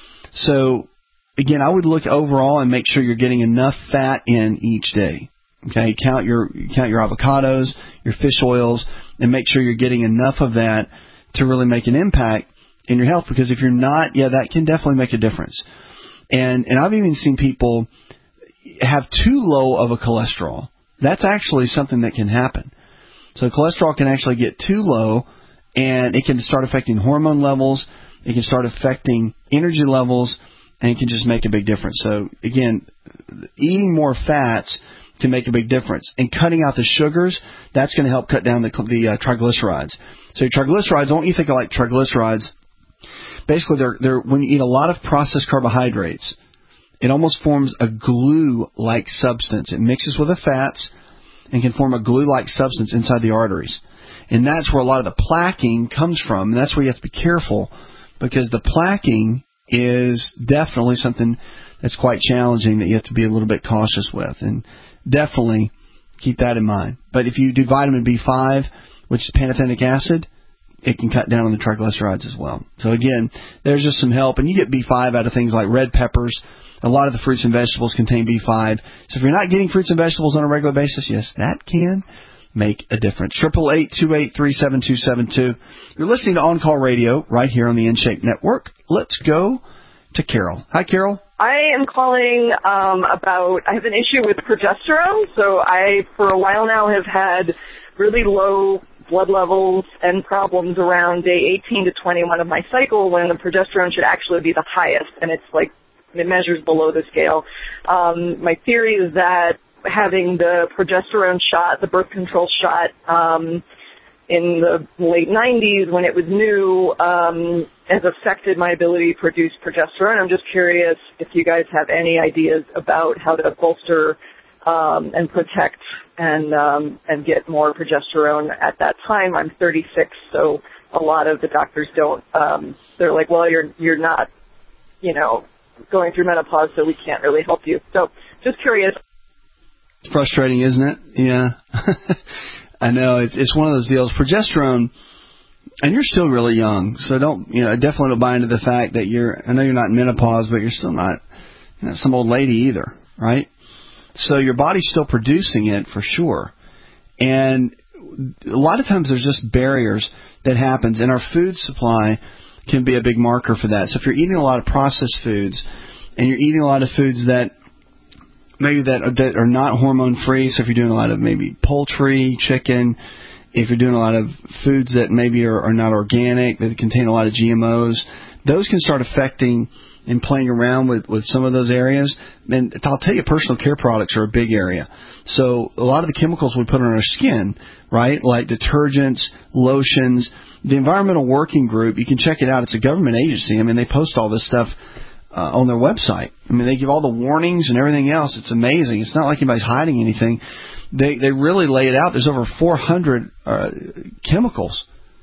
So, again, I would look overall and make sure you're getting enough fat in each day. Okay, count your count your avocados, your fish oils, and make sure you're getting enough of that to really make an impact in your health. Because if you're not, yeah, that can definitely make a difference. And and I've even seen people have too low of a cholesterol. That's actually something that can happen. So cholesterol can actually get too low, and it can start affecting hormone levels. It can start affecting energy levels, and it can just make a big difference. So, again, eating more fats can make a big difference. And cutting out the sugars, that's going to help cut down the, the uh, triglycerides. So your triglycerides, don't you think of like triglycerides? Basically, they're, they're when you eat a lot of processed carbohydrates, it almost forms a glue-like substance. It mixes with the fats and can form a glue-like substance inside the arteries. And that's where a lot of the plaquing comes from. And that's where you have to be careful, because the plaquing is definitely something that's quite challenging that you have to be a little bit cautious with. And definitely keep that in mind. But if you do vitamin B five, which is pantothenic acid, it can cut down on the triglycerides as well. So again, there's just some help. And you get B five out of things like red peppers. A lot of the fruits and vegetables contain B five. So if you're not getting fruits and vegetables on a regular basis, yes, that can make a difference. eight eight eight, two eight three, seven two seven two. You're listening to On Call Radio right here on the InShape Network. Let's go to Carol. Hi, Carol. I am calling um, about, I have an issue with progesterone. So I, for a while now, have had really low blood levels and problems around day eighteen to twenty-one of my cycle when the progesterone should actually be the highest, and it's like, it measures below the scale. Um, my theory is that having the progesterone shot, the birth control shot, um, in the late nineties when it was new, um, has affected my ability to produce progesterone. I'm just curious if you guys have any ideas about how to bolster um, and protect and um, and get more progesterone at that time. I'm thirty-six, so a lot of the doctors don't. Um, they're like, well, you're you're not, you know, going through menopause, so we can't really help you. So just curious. It's frustrating, isn't it? Yeah. I know. It's it's one of those deals. Progesterone, and you're still really young, so don't, you know, definitely don't buy into the fact that you're, I know you're not in menopause, but you're still not, you're not some old lady either, right? So your body's still producing it for sure. And a lot of times there's just barriers that happens, and our food supply can be a big marker for that. So if you're eating a lot of processed foods, and you're eating a lot of foods that maybe that that are not hormone-free, so if you're doing a lot of maybe poultry, chicken, if you're doing a lot of foods that maybe are, are not organic, that contain a lot of G M Os, those can start affecting and playing around with, with some of those areas. And I'll tell you, personal care products are a big area. So a lot of the chemicals we put on our skin, right, like detergents, lotions, the Environmental Working Group, you can check it out. It's a government agency. I mean, they post all this stuff Uh, on their website. I mean, they give all the warnings and everything else. It's amazing. It's not like anybody's hiding anything. They they really lay it out. There's over four hundred uh, chemicals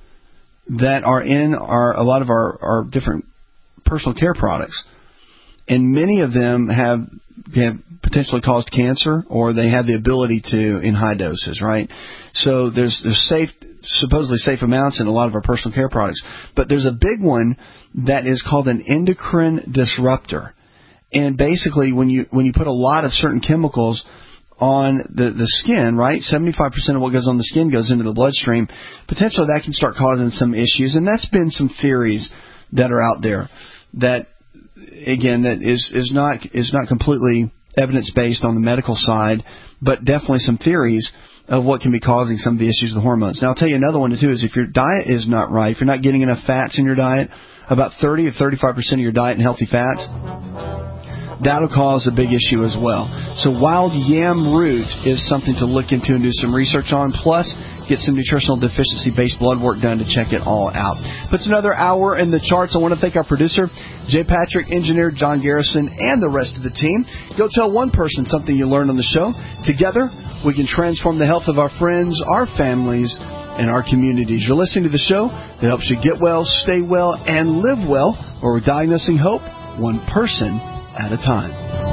that are in our a lot of our, our different personal care products, and many of them have have potentially caused cancer, or they have the ability to in high doses. Right. So there's there's safe, supposedly safe amounts in a lot of our personal care products, but there's a big one that is called an endocrine disruptor. And basically, when you when you put a lot of certain chemicals on the, the skin, right, seventy-five percent of what goes on the skin goes into the bloodstream, potentially that can start causing some issues. And that's been some theories that are out there that, again, that is, is not is not completely evidence-based on the medical side, but definitely some theories of what can be causing some of the issues with the hormones. Now, I'll tell you another one, too, is if your diet is not right, if you're not getting enough fats in your diet, about thirty or thirty-five percent of your diet in healthy fats, that'll cause a big issue as well. So wild yam root is something to look into and do some research on, plus get some nutritional deficiency-based blood work done to check it all out. Puts another hour in the charts. I want to thank our producer, Jay Patrick, engineer John Garrison, and the rest of the team. Go tell one person something you learned on the show. Together, we can transform the health of our friends, our families, and our communities. You're listening to the show that helps you get well, stay well, and live well, where we're diagnosing hope one person at a time.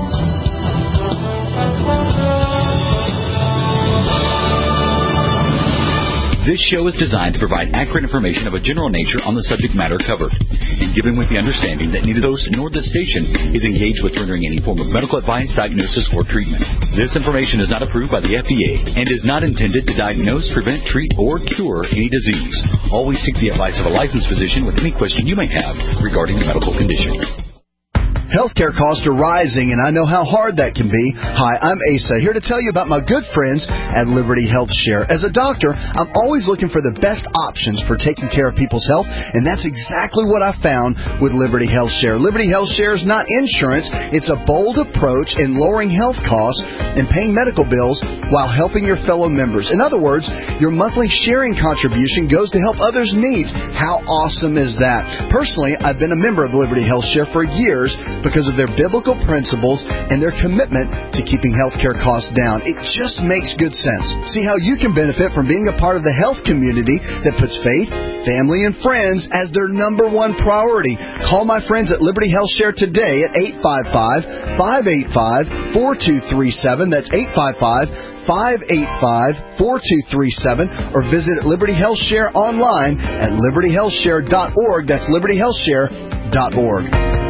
This show is designed to provide accurate information of a general nature on the subject matter covered, and given with the understanding that neither the host nor the station is engaged with rendering any form of medical advice, diagnosis, or treatment. This information is not approved by the F D A and is not intended to diagnose, prevent, treat, or cure any disease. Always seek the advice of a licensed physician with any question you may have regarding a medical condition. Healthcare costs are rising, and I know how hard that can be. Hi, I'm Asa, here to tell you about my good friends at Liberty Health Share. As a doctor, I'm always looking for the best options for taking care of people's health, and that's exactly what I found with Liberty Health Share. Liberty Health Share is not insurance. It's a bold approach in lowering health costs and paying medical bills while helping your fellow members. In other words, your monthly sharing contribution goes to help others' needs. How awesome is that? Personally, I've been a member of Liberty Health Share for years, because of their biblical principles and their commitment to keeping healthcare costs down. It just makes good sense. See how you can benefit from being a part of the health community that puts faith, family, and friends as their number one priority. Call my friends at Liberty Health Share today at eight five five, five eight five, four two three seven. That's eight five five, five eight five, four two three seven. Or visit Liberty Health Share online at liberty health share dot org. That's liberty health share dot org.